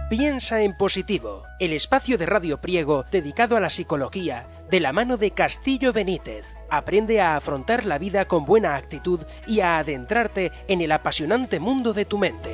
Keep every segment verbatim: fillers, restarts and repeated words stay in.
Piensa en positivo, el espacio de Radio Priego dedicado a la psicología, de la mano de Castillo Benítez. Aprende a afrontar la vida con buena actitud y a adentrarte en el apasionante mundo de tu mente.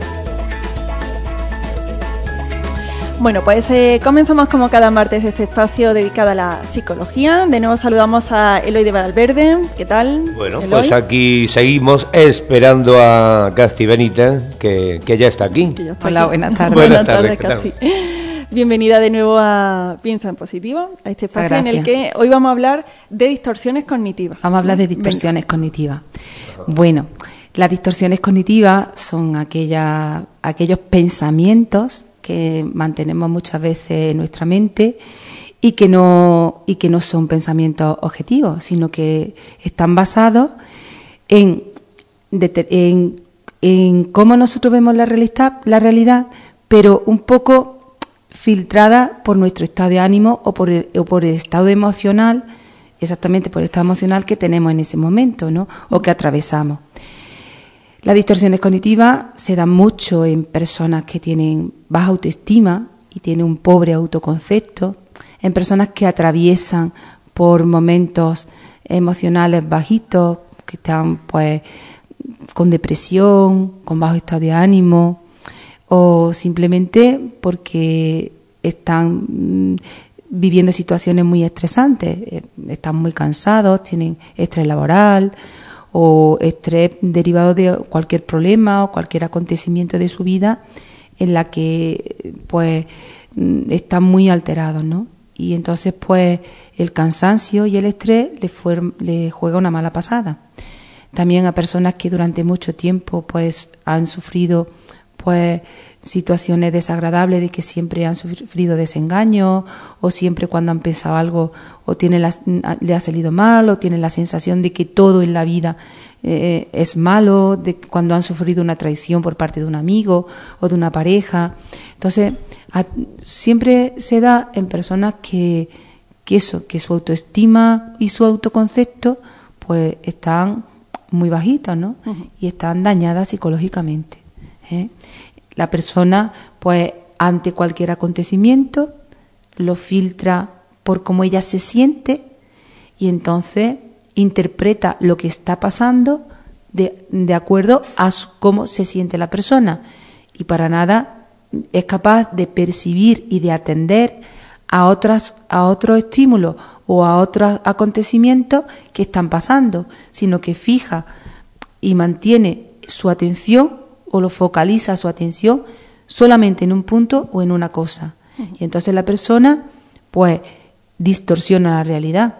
Bueno, pues eh, comenzamos como cada martes este espacio dedicado a la psicología. De nuevo saludamos a Eloy de Valverde. ¿Qué tal? Bueno, Eloy? Pues aquí seguimos esperando a Casti Benítez, que, que ya está aquí. Que ya está Hola, aquí. buenas tardes. Buenas, Buenas tardes, tardes, Casti. Bienvenida de nuevo a Piensa en Positivo, a este espacio en el que hoy vamos a hablar de distorsiones cognitivas. Vamos a hablar de distorsiones Venga. cognitivas. Bueno, las distorsiones cognitivas son aquellas, aquellos pensamientos que mantenemos muchas veces en nuestra mente y que no y que no son pensamientos objetivos, sino que están basados en, en, en cómo nosotros vemos la realidad, la realidad, pero un poco filtrada por nuestro estado de ánimo o por el, o por el estado emocional, exactamente por el estado emocional que tenemos en ese momento, ¿no? O que atravesamos. Las distorsiones cognitivas se dan mucho en personas que tienen baja autoestima y tienen un pobre autoconcepto, en personas que atraviesan por momentos emocionales bajitos, que están pues con depresión, con bajo estado de ánimo, o simplemente porque están mm, viviendo situaciones muy estresantes, están muy cansados, tienen estrés laboral o estrés derivado de cualquier problema o cualquier acontecimiento de su vida en la que pues están muy alterados, ¿no? Y entonces pues el cansancio y el estrés le, fue, le juega una mala pasada. También a personas que durante mucho tiempo pues han sufrido pues situaciones desagradables de que siempre han sufrido desengaño o siempre cuando han pensado algo o tiene la, le ha salido mal o tienen la sensación de que todo en la vida eh, es malo, de cuando han sufrido una traición por parte de un amigo o de una pareja. Entonces a, siempre se da en personas que, que eso, que su autoestima y su autoconcepto pues están muy bajitos, ¿no? Uh-huh. Y están dañadas psicológicamente. ¿Eh? La persona, pues, ante cualquier acontecimiento, lo filtra por cómo ella se siente y entonces interpreta lo que está pasando de, de acuerdo a su, cómo se siente la persona y para nada es capaz de percibir y de atender a otras, a otros estímulos o a otros acontecimientos que están pasando, sino que fija y mantiene su atención o lo focaliza su atención solamente en un punto o en una cosa. Uh-huh. Y entonces la persona, pues, distorsiona la realidad.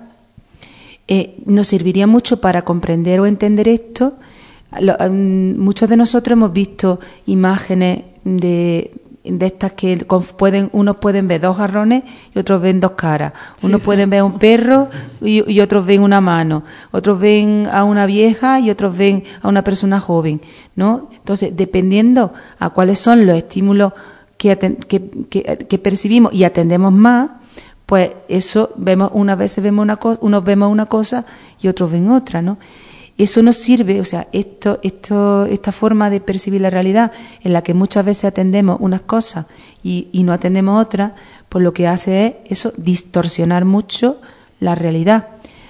Eh, nos serviría mucho para comprender o entender esto. Lo, um, muchos de nosotros hemos visto imágenes de, de estas que pueden, unos pueden ver dos jarrones y otros ven dos caras. Unos sí, pueden sí. ver un perro y, y otros ven una mano. Otros ven a una vieja y otros ven a una persona joven, ¿no? Entonces, dependiendo a cuáles son los estímulos que, que, que, que percibimos y atendemos más, pues eso vemos, unas veces vemos una cosa, unos vemos una cosa y otros ven otra, ¿no? Eso nos sirve, o sea, esto, esto, esta forma de percibir la realidad en la que muchas veces atendemos unas cosas y, y no atendemos otras, pues lo que hace es eso, distorsionar mucho la realidad.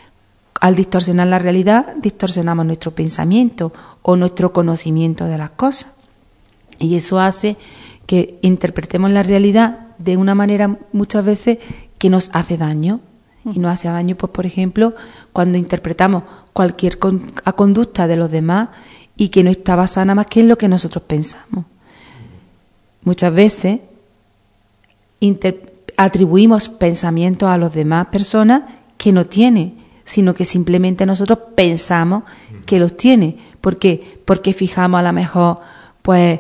Al distorsionar la realidad, distorsionamos nuestro pensamiento o nuestro conocimiento de las cosas. Y eso hace que interpretemos la realidad de una manera muchas veces que nos hace daño. Y nos hace daño, pues, por ejemplo, cuando interpretamos cualquier con, a conducta de los demás y que no está basada nada más que en lo que nosotros pensamos. Muchas veces inter, atribuimos pensamientos a los demás personas que no tienen, sino que simplemente nosotros pensamos que los tiene. ¿Por qué? Porque fijamos a lo mejor pues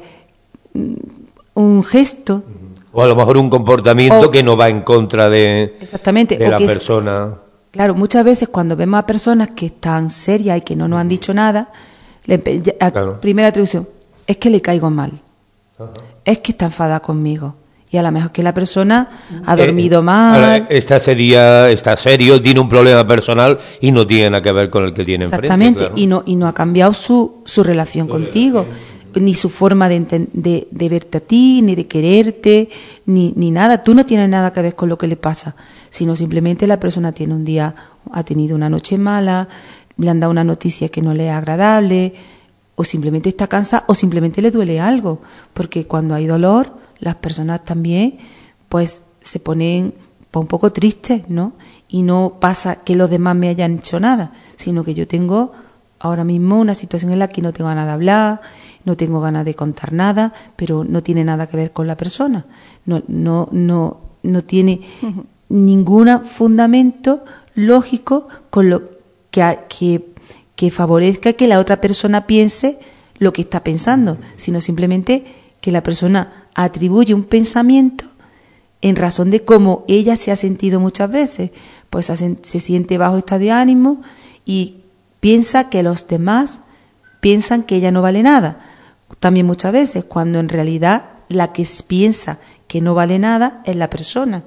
un gesto. O a lo mejor un comportamiento o, que no va en contra de, exactamente, de o la que persona. Es, claro, muchas veces cuando vemos a personas que están serias y que no nos han dicho nada, le, a, claro. primera atribución, es que le caigo mal. Ajá. Es que está enfadada conmigo. Y a lo mejor que la persona ha dormido eh, mal. Está, seria, está serio, tiene un problema personal y no tiene nada que ver con el que tiene enfrente. Exactamente, claro. y, no, y no ha cambiado su, su relación su contigo. Relación. ni su forma de, de, de verte a ti, ni de quererte, ni, ni nada. Tú no tienes nada que ver con lo que le pasa, sino simplemente la persona tiene un día, ha tenido una noche mala, le han dado una noticia que no le es agradable, o simplemente está cansada, o simplemente le duele algo, porque cuando hay dolor, las personas también, pues, se ponen pues, un poco tristes, ¿no? Y no pasa que los demás me hayan hecho nada, sino que yo tengo ahora mismo una situación en la que no tengo ganas de hablar, no tengo ganas de contar nada, pero no tiene nada que ver con la persona, no, no, no, no tiene uh-huh. ningún fundamento lógico con lo que, que, que favorezca que la otra persona piense lo que está pensando, sino simplemente que la persona atribuye un pensamiento en razón de cómo ella se ha sentido muchas veces, pues se siente bajo estado de ánimo y piensa que los demás piensan que ella no vale nada. También muchas veces, cuando en realidad la que piensa que no vale nada es la persona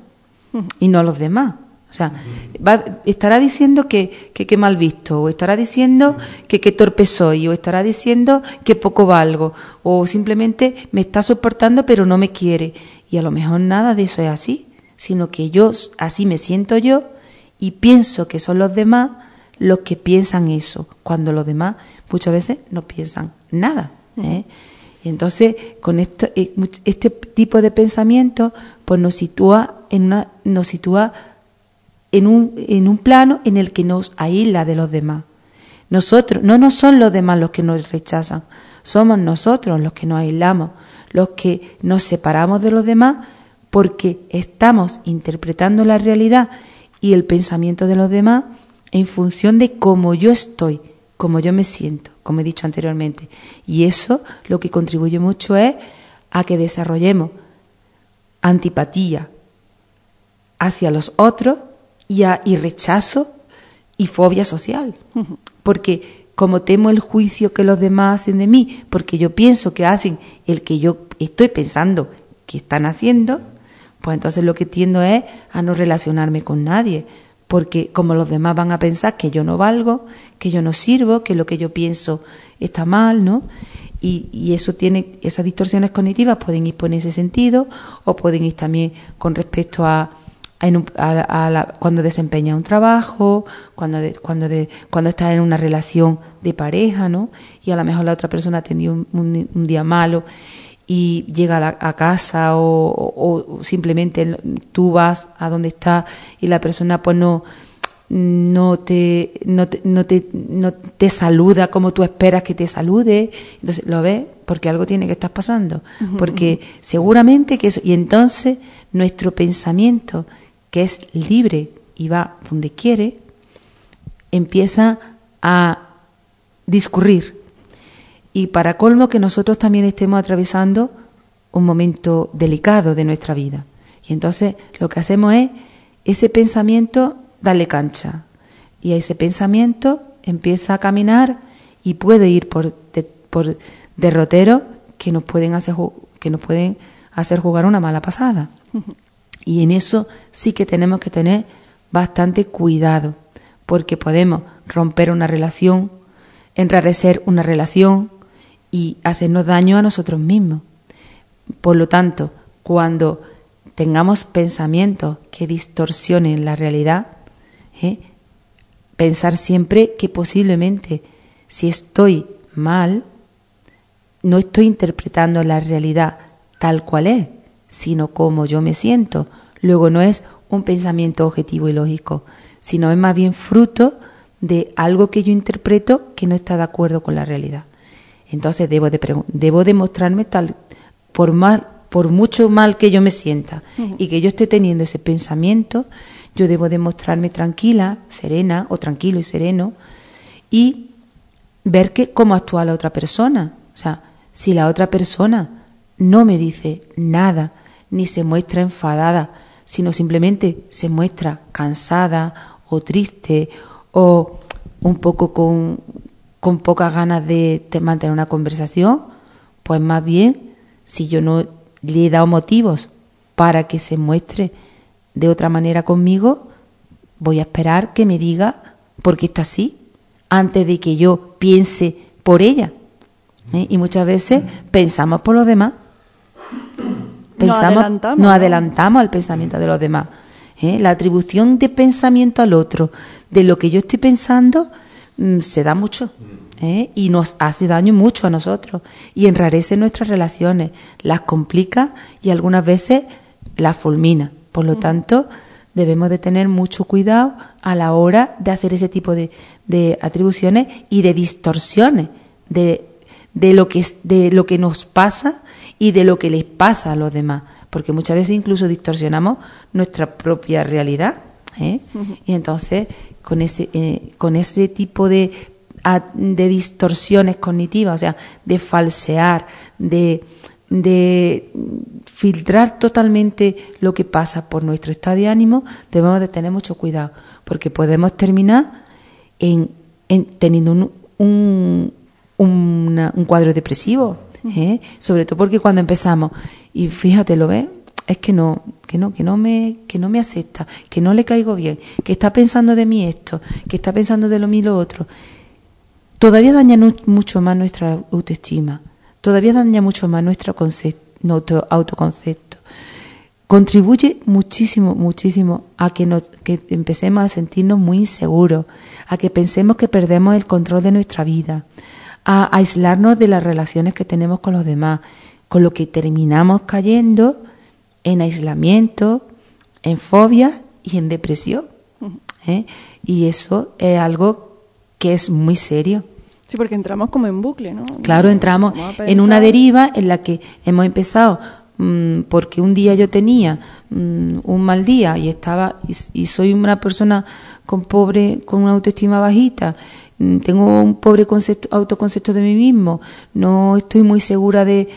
y no los demás. O sea, va, estará diciendo que qué que mal visto, o estará diciendo que qué torpe soy, o estará diciendo que poco valgo, o simplemente me está soportando pero no me quiere. Y a lo mejor nada de eso es así, sino que yo así me siento yo y pienso que son los demás los que piensan eso, cuando los demás muchas veces no piensan nada, ¿eh? Y entonces, con esto, este tipo de pensamiento, pues nos sitúa en una, nos sitúa en un, en un plano en el que nos aísla de los demás. Nosotros, no nos son los demás los que nos rechazan, somos nosotros los que nos aislamos, los que nos separamos de los demás porque estamos interpretando la realidad y el pensamiento de los demás en función de cómo yo estoy, cómo yo me siento, como he dicho anteriormente. Y eso lo que contribuye mucho es a que desarrollemos antipatía hacia los otros y, a, y rechazo y fobia social. Uh-huh. Porque como temo el juicio que los demás hacen de mí, porque yo pienso que hacen el que yo estoy pensando que están haciendo, pues entonces lo que tiendo es a no relacionarme con nadie, porque como los demás van a pensar que yo no valgo, que yo no sirvo, que lo que yo pienso está mal, ¿no? Y, y eso tiene, esas distorsiones cognitivas pueden ir por ese sentido, o pueden ir también con respecto a, a, a, a la, cuando desempeñas un trabajo, cuando de, cuando de, cuando estás en una relación de pareja, ¿no? Y a lo mejor la otra persona ha tenido un, un, un día malo y llega a, la, a casa o, o, o simplemente tú vas a donde está y la persona pues no no te no te, no te no te saluda como tú esperas que te salude, entonces lo ves porque algo tiene que estar pasando, uh-huh, porque uh-huh. seguramente que eso, y entonces nuestro pensamiento, que es libre y va donde quiere, empieza a discurrir. Y para colmo que nosotros también estemos atravesando un momento delicado de nuestra vida. Y entonces lo que hacemos es ese pensamiento darle cancha. Y ese pensamiento empieza a caminar y puede ir por, de, por derroteros que nos pueden hacer que nos pueden hacer jugar una mala pasada. Y en eso sí que tenemos que tener bastante cuidado, porque podemos romper una relación, enrarecer una relación y hacernos daño a nosotros mismos. Por lo tanto, cuando tengamos pensamientos que distorsionen la realidad, ¿eh? pensar siempre que posiblemente si estoy mal, no estoy interpretando la realidad tal cual es, sino como yo me siento. Luego no es un pensamiento objetivo y lógico, sino es más bien fruto de algo que yo interpreto que no está de acuerdo con la realidad. Entonces debo de debo demostrarme tal, por mal, por mucho mal que yo me sienta uh-huh. y que yo esté teniendo ese pensamiento, yo debo demostrarme tranquila, serena o tranquilo y sereno y ver que cómo actúa la otra persona. O sea, si la otra persona no me dice nada, ni se muestra enfadada, sino simplemente se muestra cansada o triste o un poco con, con pocas ganas de, de mantener una conversación, pues más bien, si yo no le he dado motivos para que se muestre de otra manera conmigo, voy a esperar que me diga por qué está así, antes de que yo piense por ella. ¿eh? Y muchas veces pensamos por los demás. Pensamos, nos adelantamos, nos ¿no? adelantamos al pensamiento de los demás. ¿eh? La atribución de pensamiento al otro, de lo que yo estoy pensando, mmm, se da mucho. ¿eh? Y nos hace daño mucho a nosotros. Y enrarece nuestras relaciones, las complica y algunas veces las fulmina. Por lo tanto, debemos de tener mucho cuidado a la hora de hacer ese tipo de, de atribuciones y de distorsiones de, de, lo que, de lo que nos pasa y de lo que les pasa a los demás. Porque muchas veces incluso distorsionamos nuestra propia realidad. ¿eh? Uh-huh. Y entonces, con ese, eh, con ese tipo de, de distorsiones cognitivas, o sea, de falsear, de... de filtrar totalmente lo que pasa por nuestro estado de ánimo, debemos de tener mucho cuidado, porque podemos terminar en, en teniendo un, un, una, un cuadro depresivo, ¿eh? Sobre todo porque cuando empezamos, y fíjate, lo ves, es que no, que no, que no me, que no me acepta, que no le caigo bien, que está pensando de mí esto, que está pensando de lo mío lo otro, todavía daña mucho más nuestra autoestima. Todavía daña mucho más nuestro concepto, nuestro autoconcepto. Contribuye muchísimo, muchísimo a que, nos, que empecemos a sentirnos muy inseguros, a que pensemos que perdemos el control de nuestra vida, a aislarnos de las relaciones que tenemos con los demás, con lo que terminamos cayendo en aislamiento, en fobia y en depresión. ¿eh? Y eso es algo que es muy serio. Sí, porque entramos como en bucle, ¿no? Claro, entramos en una deriva en la que hemos empezado mmm, porque un día yo tenía mmm, un mal día y estaba y, y soy una persona con pobre, con una autoestima bajita, mmm, tengo un pobre concepto, autoconcepto de mí mismo, no estoy muy segura de,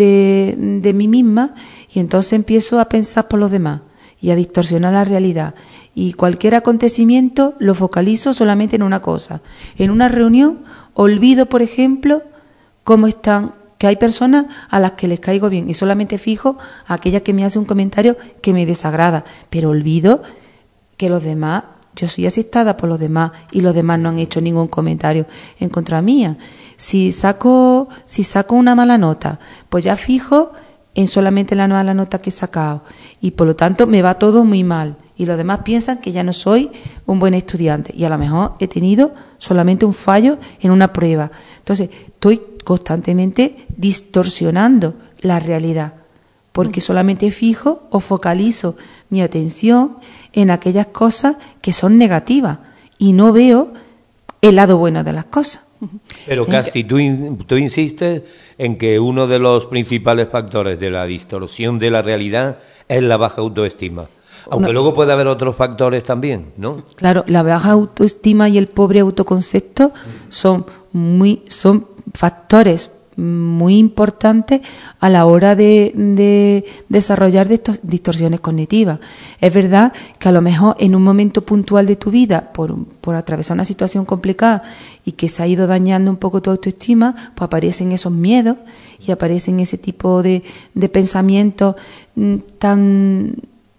de, de mí misma y entonces empiezo a pensar por los demás y a distorsionar la realidad. Y cualquier acontecimiento lo focalizo solamente en una cosa. En una reunión olvido, por ejemplo, cómo están, que hay personas a las que les caigo bien y solamente fijo a aquella que me hace un comentario que me desagrada, pero olvido que los demás, yo soy aceptada por los demás y los demás no han hecho ningún comentario en contra mía. Si saco, si saco una mala nota, pues ya fijo en solamente la mala nota que he sacado y por lo tanto me va todo muy mal. Y los demás piensan que ya no soy un buen estudiante y a lo mejor he tenido solamente un fallo en una prueba. Entonces, estoy constantemente distorsionando la realidad porque solamente fijo o focalizo mi atención en aquellas cosas que son negativas y no veo el lado bueno de las cosas. Pero Casti, tú, tú insistes en que uno de los principales factores de la distorsión de la realidad es la baja autoestima. Aunque no. Luego puede haber otros factores también, ¿no? Claro, la baja autoestima y el pobre autoconcepto son muy son factores muy importantes a la hora de, de desarrollar de estos, distorsiones cognitivas. Es verdad que a lo mejor en un momento puntual de tu vida, por, por atravesar una situación complicada y que se ha ido dañando un poco tu autoestima, pues aparecen esos miedos y aparecen ese tipo de, de pensamientos mm, tan...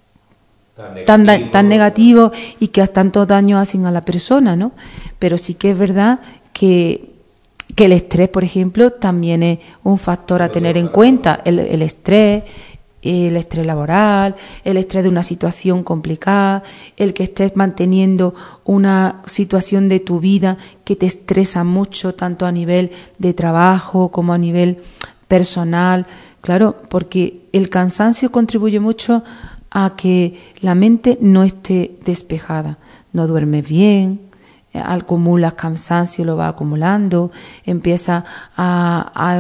Tan, negativo. tan negativos y que tanto daño hacen a la persona, ¿no? Pero sí que es verdad que, que el estrés, por ejemplo, también es un factor a tener en cuenta. El, el estrés, el estrés laboral, el estrés de una situación complicada, el que estés manteniendo una situación de tu vida que te estresa mucho, tanto a nivel de trabajo como a nivel personal. Claro, porque el cansancio contribuye mucho a que la mente no esté despejada, no duermes bien, acumulas cansancio, lo va acumulando, empieza a, a,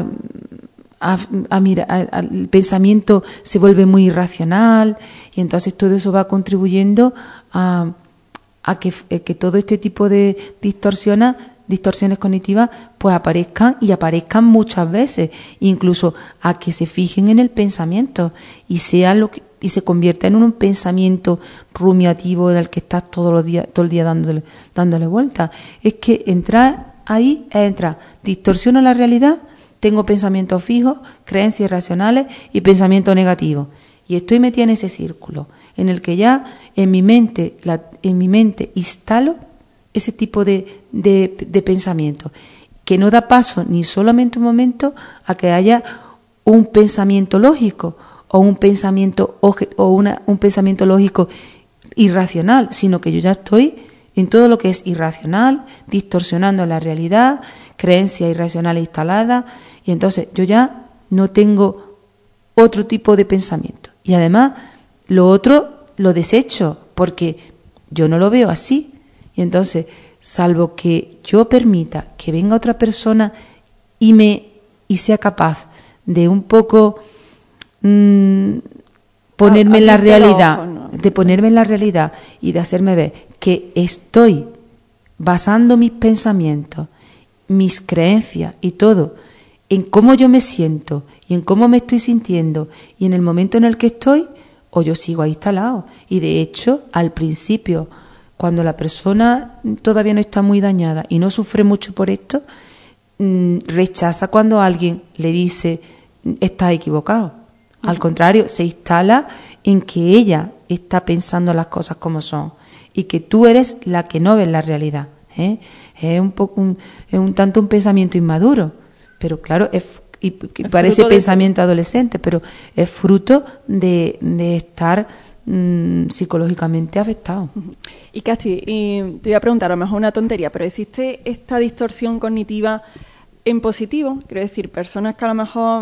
a, a mirar, a, a, el pensamiento se vuelve muy irracional y entonces todo eso va contribuyendo a, a que, que todo este tipo de distorsiones, distorsiones cognitivas pues aparezcan y aparezcan muchas veces, incluso a que se fijen en el pensamiento y sea lo que y se convierta en un pensamiento rumiativo en el que estás todos los días, todo el día dándole, dándole vueltas. Es que entrar ahí es entrar, distorsiono la realidad, tengo pensamientos fijos, creencias irracionales y pensamientos negativos. Y estoy metida en ese círculo, en el que ya en mi mente, la, en mi mente instalo ese tipo de, de, de pensamiento. que no da paso ni solamente un momento a que haya un pensamiento lógico o un pensamiento o una, un pensamiento lógico irracional, sino que yo ya estoy en todo lo que es irracional, distorsionando la realidad, creencias irracionales instaladas, y entonces yo ya no tengo otro tipo de pensamiento. Y además, lo otro lo desecho, porque yo no lo veo así. Y entonces, salvo que yo permita que venga otra persona y me y sea capaz de un poco mmm, ponerme en la realidad, ojo, ¿no? de ponerme en la realidad y de hacerme ver que estoy basando mis pensamientos, mis creencias y todo en cómo yo me siento y en cómo me estoy sintiendo y en el momento en el que estoy, o yo sigo ahí instalado. Y de hecho, al principio, cuando la persona todavía no está muy dañada y no sufre mucho por esto, mmm, rechaza cuando alguien le dice está equivocado. Uh-huh. Al contrario, se instala en que ella está pensando las cosas como son y que tú eres la que no ves la realidad. ¿eh? Es un poco un, es un tanto un pensamiento inmaduro, pero claro, es, y, y es parece pensamiento de... adolescente, pero es fruto de, de estar mmm, psicológicamente afectado. Y Casti, y te voy a preguntar, a lo mejor una tontería, pero ¿existe esta distorsión cognitiva en positivo? Quiero decir, personas que a lo mejor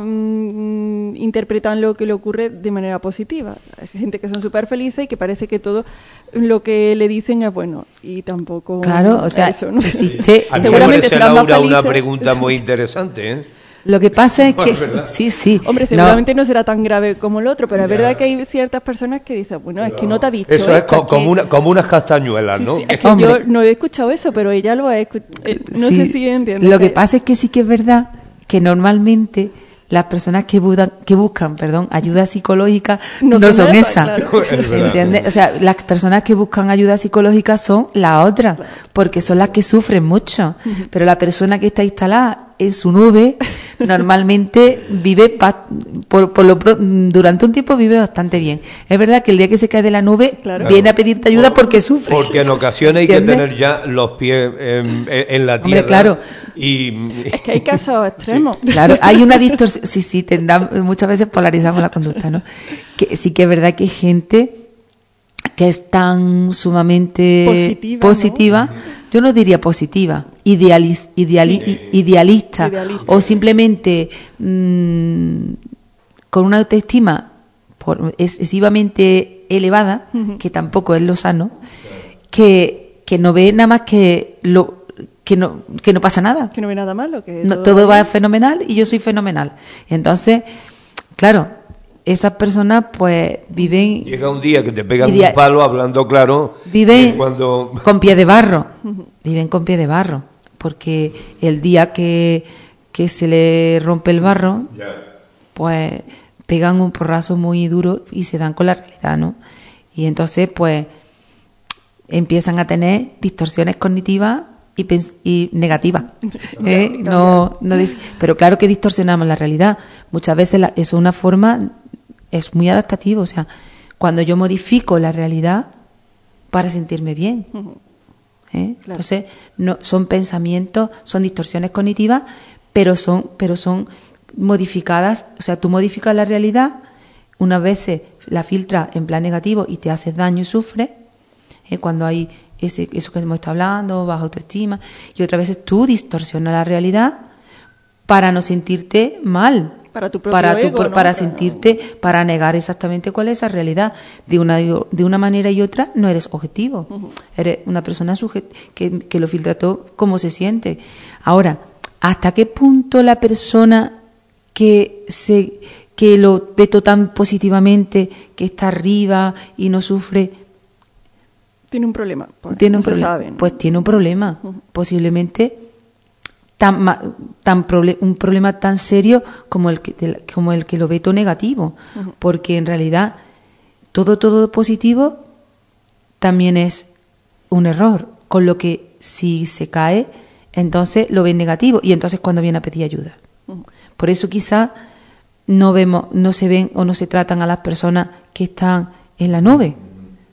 mmm, interpretan lo que le ocurre de manera positiva. Hay gente que son súper felices y que parece que todo lo que le dicen es bueno. Y tampoco... Claro, o sea, eso, ¿no? existe... A mí seguramente será Laura una pregunta muy interesante, ¿eh? Lo que pasa es que... ¿verdad? Sí, sí. Hombre, seguramente no. no será tan grave como el otro, pero ya. Es verdad que hay ciertas personas que dicen, bueno, no. es que no te ha dicho eso. Eso es co- que... como, una, como unas castañuelas, sí, ¿no? Sí, es que Hombre. yo no he escuchado eso, pero ella lo ha escuchado. Eh, no sí, sé si entiende. Lo que pasa es que sí que es verdad que normalmente las personas que, budan, que buscan perdón, ayuda psicológica no, no son, son esas, claro. ¿Entiendes? O sea, las personas que buscan ayuda psicológica son las otras, claro. porque son las que sufren mucho. Uh-huh. Pero la persona que está instalada en su nube normalmente vive pa, por, por lo, durante un tiempo vive bastante bien. Es verdad que el día que se cae de la nube claro. viene a pedirte ayuda por, porque sufre. Porque en ocasiones hay ¿entiendes? que tener ya los pies en, en la tierra. Hombre, claro. Y... Es que hay casos extremos. Sí. Claro, hay una distorsión. Sí, sí, tendamos, muchas veces polarizamos la conducta, ¿no? Que sí que es verdad que hay gente que es tan sumamente positiva, positiva ¿no? Yo no diría positiva, idealis, ideali, sí. idealista, idealista, o simplemente mmm, con una autoestima por, excesivamente elevada, uh-huh. que tampoco es lo sano, que, que no ve nada más que lo que no que no pasa nada, que no ve nada malo, que no, todo, todo va fenomenal y yo soy fenomenal. Entonces, claro, esas personas pues viven... Llega un día que te pegan idea, un palo hablando claro. Viven cuando... con pie de barro, viven con pie de barro, porque el día que, que se le rompe el barro, yeah. pues pegan un porrazo muy duro y se dan con la realidad, ¿no? Y entonces pues empiezan a tener distorsiones cognitivas y, pens- y negativas. ¿eh? no, no dis- Pero claro que distorsionamos la realidad. Muchas veces la, eso es una forma... es muy adaptativo, o sea, cuando yo modifico la realidad para sentirme bien. Uh-huh. ¿eh? Claro. Entonces, no, son pensamientos, son distorsiones cognitivas, pero son, pero son modificadas, o sea, tú modificas la realidad, unas veces la filtras en plan negativo y te haces daño y sufres, ¿eh? cuando hay ese, eso que hemos estado hablando, baja autoestima, y otras veces tú distorsionas la realidad para no sentirte mal. Para tu propio para, tu, ego, ¿no? para sentirte, para negar exactamente cuál es esa realidad. De una, de una manera y otra no eres objetivo. Uh-huh. Eres una persona sujet- que, que lo filtra todo como se siente. Ahora, ¿hasta qué punto la persona que se que lo ve todo tan positivamente, que está arriba y no sufre... Tiene un problema? Pues, tiene un no problema. Se sabe, ¿no? Pues tiene un problema. Uh-huh. Posiblemente... Tan, tan proble- un problema tan serio como el que como el que lo ve todo negativo, uh-huh. porque en realidad todo todo positivo también es un error, con lo que si se cae entonces lo ve negativo y entonces cuando viene a pedir ayuda. Uh-huh. Por eso quizá no vemos no se ven o no se tratan a las personas que están en la nube,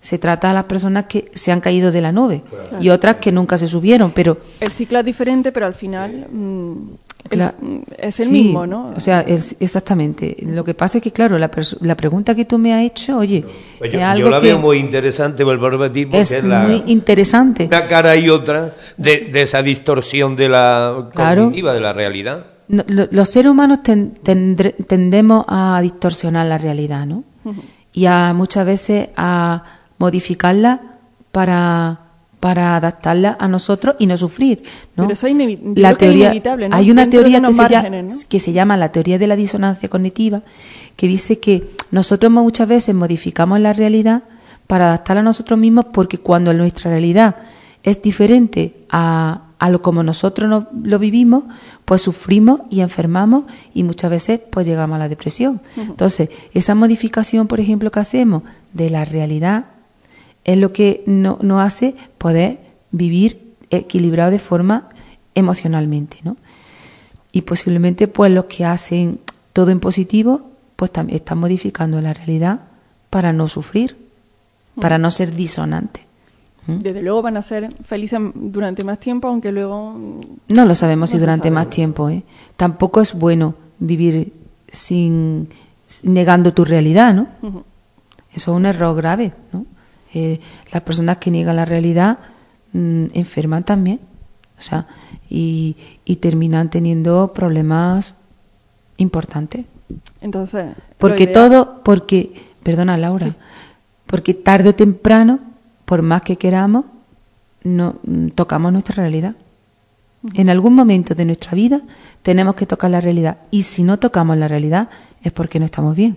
Se trata a las personas que se han caído de la nube claro. y otras que nunca se subieron, pero... El ciclo es diferente, pero al final mmm, claro, el, es el sí, mismo, ¿no? O sea, es, exactamente. Lo que pasa es que, claro, la, la pregunta que tú me has hecho, oye, pues yo, es algo yo la que veo muy interesante, vuelvo a repetir, porque es, es la, muy interesante. Una cara y otra de, de esa distorsión de la claro. cognitiva, de la realidad. No, lo, los seres humanos ten, tendre, tendemos a distorsionar la realidad, ¿no? Uh-huh. Y a muchas veces a modificarla para, para adaptarla a nosotros y no sufrir, ¿no? Pero eso es, inevi- la teoría, es inevitable, ¿no? Hay una Dentro teoría de que se, márgenes, llama, ¿no? que se llama la teoría de la disonancia cognitiva, que dice que nosotros muchas veces modificamos la realidad para adaptarla a nosotros mismos, porque cuando nuestra realidad es diferente a, a lo como nosotros no, lo vivimos, pues sufrimos y enfermamos y muchas veces pues llegamos a la depresión. Uh-huh. Entonces, esa modificación, por ejemplo, que hacemos de la realidad es lo que no, nos hace poder vivir equilibrado de forma emocionalmente, ¿no? Y posiblemente pues los que hacen todo en positivo pues también están modificando la realidad para no sufrir, uh-huh. para no ser disonantes. Desde luego van a ser felices durante más tiempo, aunque luego... No lo sabemos no si durante sabe. más tiempo, ¿eh? Tampoco es bueno vivir sin negando tu realidad, ¿no? Uh-huh. Eso es un error grave, ¿no? Eh, las personas que niegan la realidad mmm, enferman también, o sea, y, y terminan teniendo problemas importantes. Entonces, porque todo, porque, perdona Laura, sí. porque tarde o temprano, por más que queramos, no tocamos nuestra realidad. Uh-huh. En algún momento de nuestra vida tenemos que tocar la realidad, y si no tocamos la realidad es porque no estamos bien.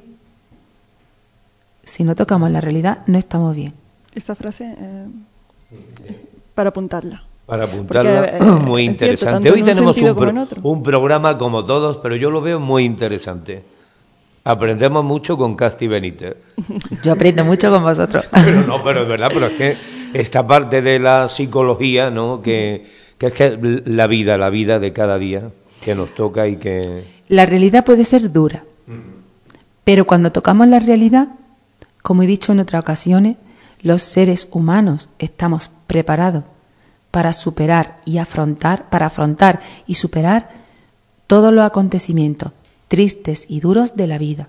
Si no tocamos la realidad no estamos bien. Esta frase eh, para apuntarla. Para apuntarla, porque, eh, muy interesante. Cierto, hoy tenemos un, pro, un programa como todos, pero yo lo veo muy interesante. Aprendemos mucho con Casti Benítez. Yo aprendo mucho con vosotros. Pero no, pero es verdad, pero es que esta parte de la psicología, ¿no? Que, que es que la vida, la vida de cada día que nos toca y que... La realidad puede ser dura, pero cuando tocamos la realidad, como he dicho en otras ocasiones, los seres humanos estamos preparados para superar y afrontar, para afrontar y superar todos los acontecimientos tristes y duros de la vida.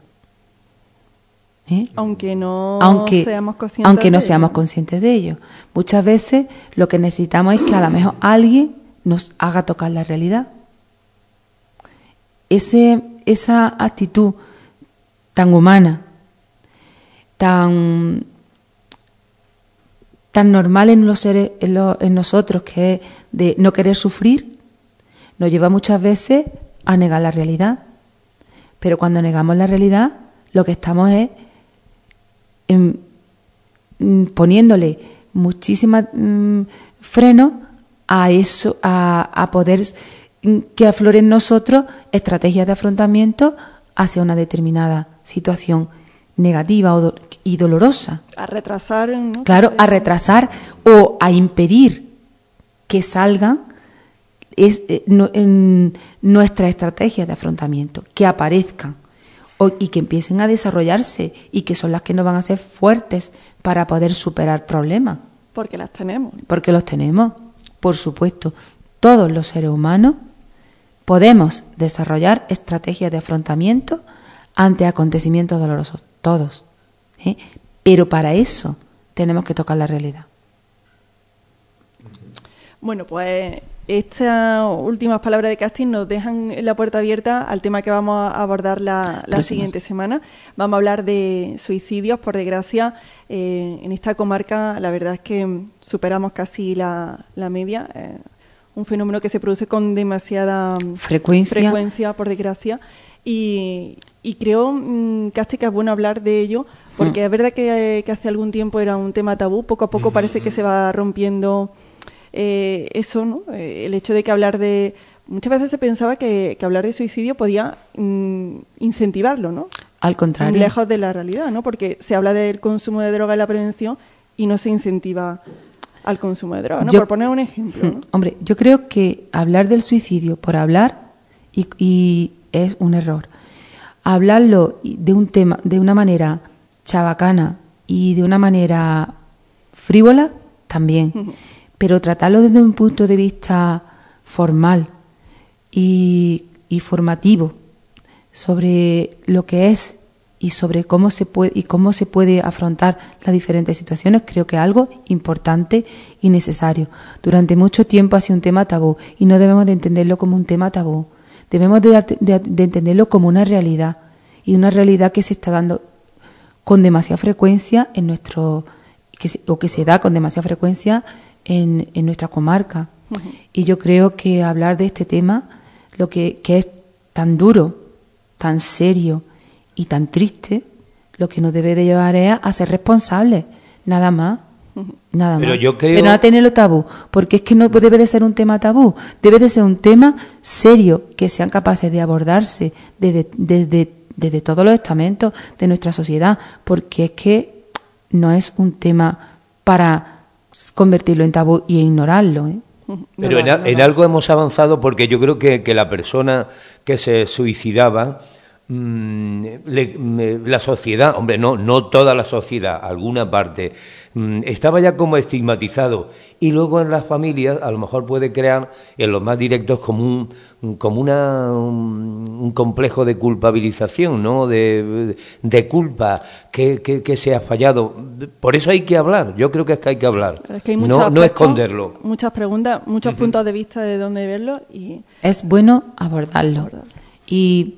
¿Eh? Aunque no aunque, seamos conscientes aunque no de seamos ello. conscientes de ello. Muchas veces lo que necesitamos es que a lo mejor alguien nos haga tocar la realidad. Ese, esa actitud tan humana, tan, tan normal en los seres, en, lo, en nosotros, que es de no querer sufrir, nos lleva muchas veces a negar la realidad. Pero cuando negamos la realidad, lo que estamos es en, en, poniéndole muchísimas mmm, frenos a eso, a, a poder que afloren en nosotros estrategias de afrontamiento hacia una determinada situación negativa o do- y dolorosa. A retrasar, ¿no? Claro, a retrasar o a impedir que salgan es, eh, no, en nuestras estrategias de afrontamiento, que aparezcan o, y que empiecen a desarrollarse, y que son las que nos van a hacer fuertes para poder superar problemas. Porque las tenemos. Porque los tenemos, por supuesto. Todos los seres humanos podemos desarrollar estrategias de afrontamiento ante acontecimientos dolorosos, todos. ¿eh? Pero para eso tenemos que tocar la realidad. Bueno, pues estas últimas palabras de Casti nos dejan la puerta abierta al tema que vamos a abordar la, la siguiente semana. Vamos a hablar de suicidios. Por desgracia, eh, en esta comarca la verdad es que superamos casi la, la media. Eh, un fenómeno que se produce con demasiada frecuencia, frecuencia por desgracia. Y, y creo, mmm, Casti, que es bueno hablar de ello, porque mm. es verdad que, que hace algún tiempo era un tema tabú. Poco a poco mm-hmm. parece que se va rompiendo... Eh, eso, ¿no? Eh, el hecho de que hablar de... Muchas veces se pensaba que, que hablar de suicidio podía mm, incentivarlo, ¿no? Al contrario. Lejos de la realidad, ¿no? Porque se habla del consumo de droga y la prevención y no se incentiva al consumo de droga, ¿no? Yo, por poner un ejemplo, ¿no? Hombre, yo creo que hablar del suicidio por hablar y, y es un error. Hablarlo de un tema, de una manera chabacana y de una manera frívolas también, uh-huh. pero tratarlo desde un punto de vista formal y, y formativo sobre lo que es y sobre cómo se puede y cómo se puede afrontar las diferentes situaciones, creo que es algo importante y necesario. Durante mucho tiempo ha sido un tema tabú y no debemos de entenderlo como un tema tabú. Debemos de, de, de entenderlo como una realidad, y una realidad que se está dando con demasiada frecuencia en nuestro que se, o que se da con demasiada frecuencia en, en nuestra comarca. Uh-huh. Y yo creo que hablar de este tema, lo que, que es tan duro, tan serio y tan triste, lo que nos debe de llevar es a ser responsables, nada más. Nada Pero más. yo creo... Pero no a tenerlo tabú, porque es que no debe de ser un tema tabú, debe de ser un tema serio, que sean capaces de abordarse desde, desde, desde todos los estamentos de nuestra sociedad, porque es que no es un tema para convertirlo en tabú y ignorarlo, ¿eh? Pero en, en algo hemos avanzado, porque yo creo que, que la persona que se suicidaba, mmm, le, me, la sociedad, hombre, no, no toda la sociedad, alguna parte, mmm, estaba ya como estigmatizado, y luego en las familias a lo mejor puede crear en los más directos como un, como una, un, un complejo de culpabilización, ¿no? De, de culpa, que, que, que se ha fallado. Por eso hay que hablar, yo creo que es que hay que hablar, es que hay no, aspectos, no esconderlo. Muchas preguntas, muchos uh-huh. puntos de vista de dónde verlo, y es bueno abordarlo, abordarlo. y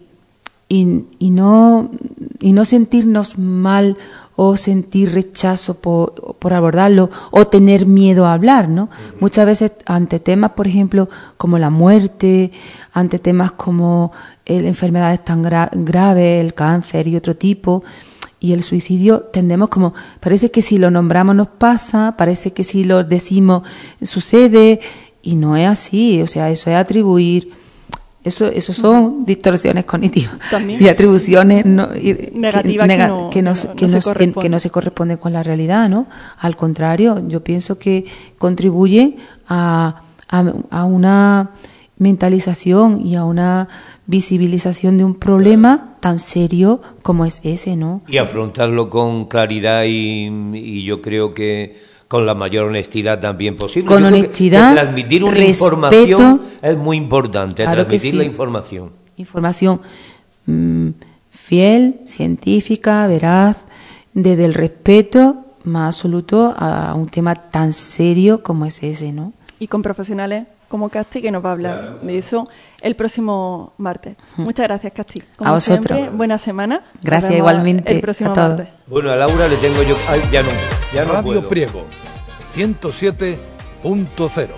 Y, y no y no sentirnos mal o sentir rechazo por, por abordarlo o tener miedo a hablar, ¿no? Uh-huh. Muchas veces ante temas, por ejemplo, como la muerte, ante temas como el, enfermedades tan gra- graves, el cáncer y otro tipo, y el suicidio, tendemos como, parece que si lo nombramos nos pasa, parece que si lo decimos sucede, y no es así. O sea, eso es atribuir... Eso, eso son distorsiones cognitivas. ¿También? Y atribuciones no, y, negativas que, nega, que, no, que, no, que, no, no que, que no se corresponden con la realidad, ¿no? Al contrario, yo pienso que contribuyen a, a, a una mentalización y a una visibilización de un problema tan serio como es ese, ¿no? Y afrontarlo con claridad y, y yo creo que con la mayor honestidad también posible. Con Yo honestidad, que, que transmitir una respeto, información es muy importante, claro, transmitir sí. la información. Información mmm, fiel, científica, veraz, desde el respeto más absoluto a un tema tan serio como es ese, ¿no? Y con profesionales como Casti, que nos va a hablar claro. de eso el próximo martes. Hmm. Muchas gracias, Casti. Como a vosotros. Siempre, buena semana. Gracias igualmente el próximo a todos. martes. Bueno, a Laura le tengo yo... Ay, ya no, ya no Radio puedo. Priego, ciento siete punto cero.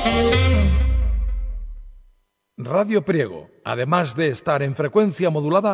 Radio Priego, además de estar en frecuencia modulada,